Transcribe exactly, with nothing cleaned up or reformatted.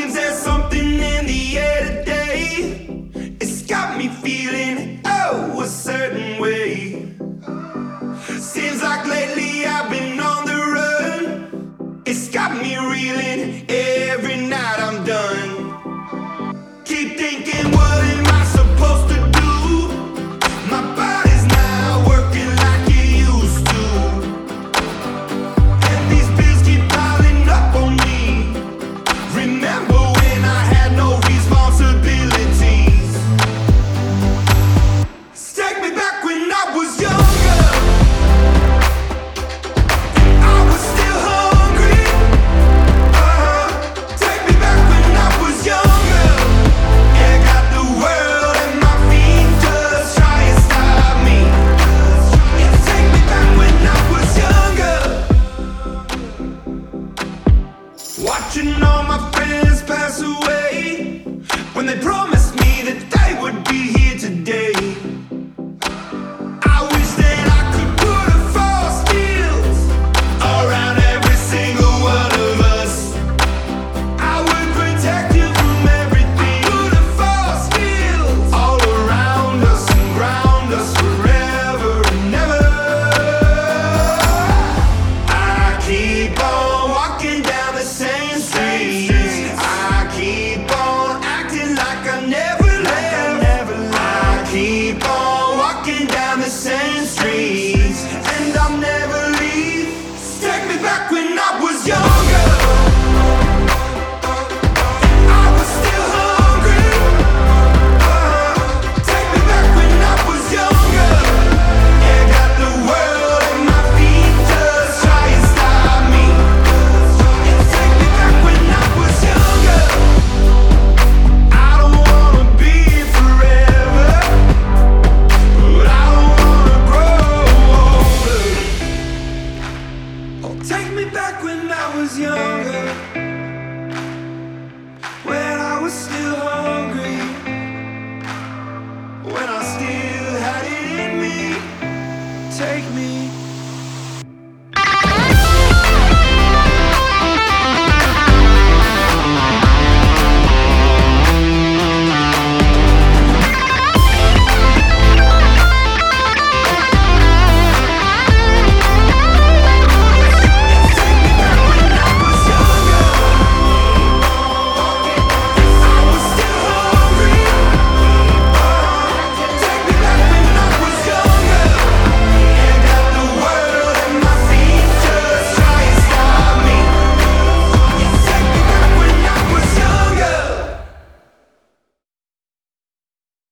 Seems there's something in the air today. It's got me feeling, oh, a certain way. Seems like lately I've been on the run. It's got me reeling, every night I'm done. Keep thinking, what am I supposed to do? My body's not working like it used to. And these bills keep piling up on me. Remember when I had no responsibilities? Take me back when I was younger. I was still hungry. Uh-huh. Take me back when I was younger. Yeah, got the world at my feet, just try and stop me. Yeah, take me back when I was younger. Watching all my friends pass away, when they promised me that they would be here today. I wish that I could put a force field around every single one of us. I would protect you from everything. Put a force field all around us and ground us forever and ever. I keep on walking down the same streets. I keep on acting like I never left. I keep on walking down the same streets, and I'll never leave. Take me back when I was younger. I was still hungry. Uh-huh. Take me back when I was younger. Yeah, got the world at my feet, just try and stop me. Yeah, take me back when I was younger. I don't wanna be here forever, but I don't wanna grow older. Oh, take me back when I was younger, when I was still hungry, when I still had it in me. Take me